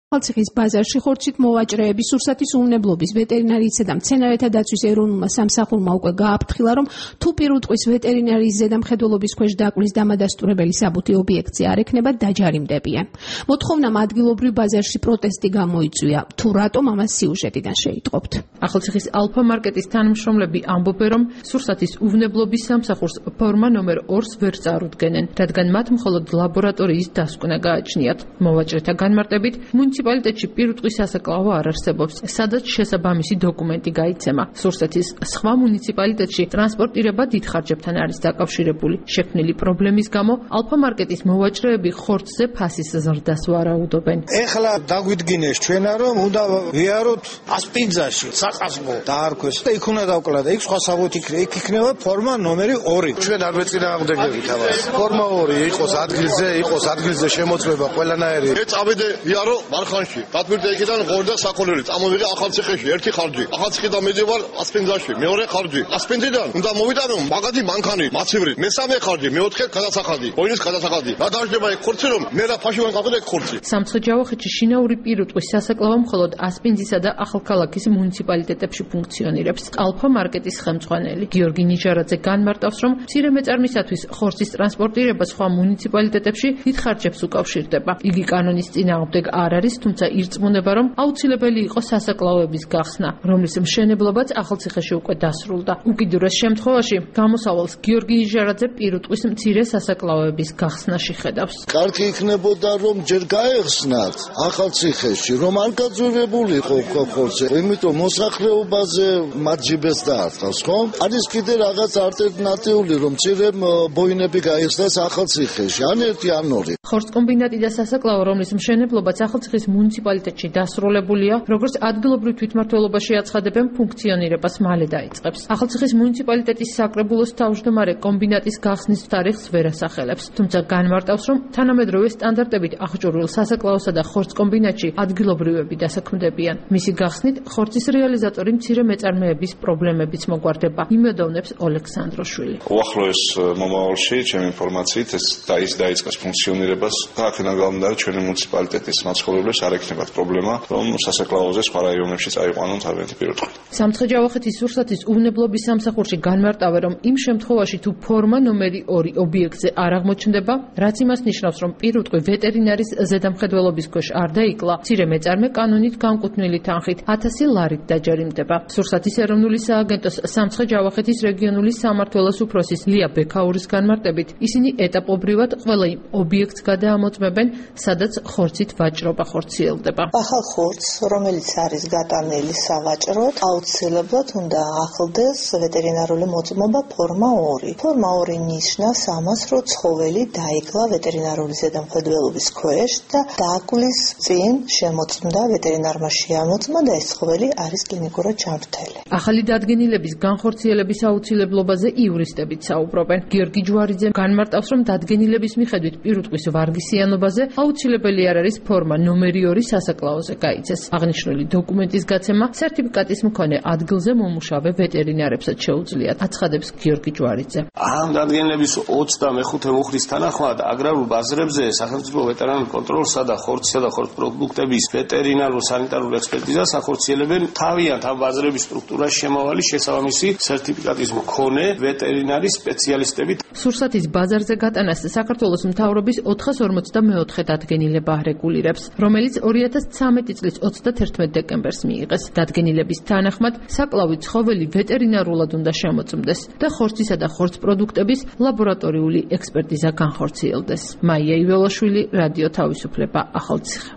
ახალციხის ბაზარში ხორცით მოვაჭრეები სურსათის უვნებლობის ვეტერინარიისა და მცენარეთა დაცვის ეროვნულმა სამსახურმა უკვე გააფრთხილა, რომ თუ პირუტყვის ვეტერინარიის ზედამხედველობის ქვეშ დაკვლის დამადასტურებელი საბუთი ობიექტზე არ ექნება, დაჯარიმდებიან. მოთხოვნამ ადგილობრივ ბაზარში პროტესტი გამოიწვია. თუ რატომ ამას სიუჟეტიდან შეიტყობთ. ახალციხის ალფა მარკეტის თანამშრომლები ამბობენ, რომ სურსათის უვნებლობის სამსახურს ფორმა ნომერ 2-ს ვერ წარუდგენენ, რადგან მათ მხოლოდ ლაბორატორიის დასკვნა გააჩნიათ. მოვაჭრეთა განმარტებით, მუნიციპალიტეტში პირუტყვის სასაკლაო არ არსებობს, სადაც შესაბამისი დოკუმენტი გაიცემა. სურსათის სხვა მუნიციპალიტეტში ტრანსპორტირება დიდ ხარჯებთან არის დაკავშირებული. შექმნილი პრობლემის გამო ალფა მარკეტის მოვაჭრეები ხორცზე ფასის ზრდას ვარაუდობენ. ეხლა დაგვიდგინეს ჩვენა, რომ უნდა ვიაროთ ასპინძაში, საყასმო დაარქვეს და იქ უნდა დავკლა და იქ სხვა საბუთი იქნება ფორმა ნომერი 2. ჩვენ არ ვეწინააღმდეგებით ამას. ფორმა 2 იყოს ადგილზე შემოწმება ყველანაირი. წავიდე იარო მარხანში. დათმირდა იქიდან ღორი და საქონელი. წამოვიღე ახალციხეში ერთი ხარჯი. ახალციხიდან მიდივარ ასპინძაში, მეორე ხარჯი. ასპინძიდან უნდა მოვიდანო მაგათი მანქანი, მაცივრი. მესამე ხარჯი, მეოთხე გადასახადი. ოინის გადასახადი. რა დაждდება ეგ ხორცი რომ მე რა ფაში ვანყავდე ეგ ხორცი. სამცხე-ჯავახეთში შინაური პირუტყვის სასაკლაო მხოლოდ ასპინძისა და ახალქალაქის მუნიციპალიტეტებში ფუნქციონირებს. ალფა მარკეტის ხელმძღვანელი გიორგი ნიჟარაძე განმარტავს, რომ მცირე მეწარმისათვის ხორცის ტრანსპორტირება სხვა მუნიციპალიტეტებში დიდ ხარჯებს უკავშირდება. იგი კანონის წინააღმდეგ არ არის, თუმცა ირწმუნება, რომ აუცილებელი იყო სასაკლაოების გახსნა, რომლის მშენებლობაც ახალციხეში უკვე დასრულდა. უკიდურეს შემთხვევაში გამოსავალს გიორგი ნიჟარაძე პირუტყვის მცირე სასაკლაოების გახსნაში ხედავს. კარგი იქნებოდა, რომ ჯერ გაეხსნათ ახალციხეში, რომ არ გაძვირებულიყო ხორცი, იმიტომ მოსახლეობაზე მათ ჯიბეს დაარტყავს, ხო? არის კიდე რაღაც ალტერნატიული, რომ მცირე ბოინები გაიხსნას ახალციხეში, ან ერთი ან ორი. ხორცკომბინატი და სასაკლაო, რომლის მშენებლობაც ახალციხის მუნიციპალიტეტში დასრულებულია, როგორც ადგილობრივ თვითმმართველობაში აცხადებენ, ფუნქციონირებას მალე დაიწყებს. ახალციხის მუნიციპალიტეტის საკრებულოს თავმჯდომარე კომბინატის გახსნის თარიღს ვერ ასახელებს, თუმცა განმარტავს, რომ თანამედროვე სტანდარტებით აღჭურვილ სასაკლაოსა და ხორცკომბინატში ადგილობრივები დასაქმდებიან. მისი გახსნით ხორცის რეალიზატორი მცირე მეწარმეების პრობლემებიც მოგვარდება, იმედოვნებს ოლექსანდროშვილი. უახლოეს მომავალში, ჩემი ინფორმაციით, ეს დაიწყოს ფუნქციონირებას. აქედან გამომდინარე, ჩვენი მუნიციპალიტეტის მაცხოვრებლებს არ ექნებათ პრობლემა, რომ სასაკლაოზე სხვა რაიონებში წაიყვანონ თავიანთი პირუტყვი. სამცხე-ჯავახეთის სურსათის უვნებლობის სამსახურში განმარტავენ, რომ იმ შემთხვევაში თუ ფორმა ნომერი 2 ობიექტზე არ აღმოჩნდება, რაც იმას ნიშნავს, რომ პირუტყვი ვეტერინარის ზედამხედველობის ქვეშ არ დაიკლა, მცირე მეწარმე კანონით განკუთვნილი თანხით 1000 ლარით დაჯარიმდება. სურსათის ეროვნული სააგენტოს სამცხე-ჯავახეთის რეგიონული სამმართველოს უფროსის ლია ბექაურის განმარტებით, ისინი ეტაპობრივად ყველა იმ ობიექტს გადაამოწმებენ, სადაც ხორცით ვაჭრობა ხორციელდება. ახალ ხორცს, რომელიც არის გატანილი სავაჭროდ, აუცილებლად უნდა ახლდეს ვეტერინარული მოწმობა ფორმა 2. ფორმა 2 ნიშნავს ამას, რომ ცხოველი დაიკლა ვეტერინარული ზედამხედველობის ქვეშ და დაკვლის წინ შემოწმდა ვეტერინარმა შეამოწმა და ეს ცხოველი არის კლინიკურად ჯანმრთელი. ახალი დადგენილების განხორციელების აუცილებლობაზე იურისტებიც საუბრობენ. გიორგი ჯვარიძე განმარტავს, რომ დადგენილების მიხედვით პირუტყვის ვარგისიანობაზე აუცილებელი არ არის ფორმა ნომერი 2 სასაკლაოზე გაიცეს. აღნიშნული დოკუმენტის გაცემა სერტიფიკატის მქონე ადგილზე მომუშავე ვეტერინარებსაც შეუძლიათ, აცხადებს გიორგი ჯვარიძე. ამ დადგენილების 25 მუხლის თანახმად აგრარულ ბაზრებზე სახელმწიფო ვეტერინარულ კონტროლსა და ხორცისა და ხორცპროდუქტების ვეტერინარულ სანიტარულ ექსპერტიზას ახორციელებენ თავიანთ ამ ბაზრების სტრუქტურაში შემავალი შესაბამისი სერტიფიკატის მქონე ვეტერინარის სპეციალისტებით. სურსათის ბაზარზე გატანას საქართველოს მთავრობის 454 დადგენილება რეგულირებს, რომელიც 2013 წლის 31 დეკემბერს მიიღეს. დადგენილების თანახმად საკლავი ცხოველი ვეტერინარულად უნდა შემოწმდეს და ხორცისა და ხორცპროდუქტების ლაბორატორიული ექსპერტიზა განხორციელდეს. მაია იველაშვილი, რადიო თავისუფლება, ახალციხე.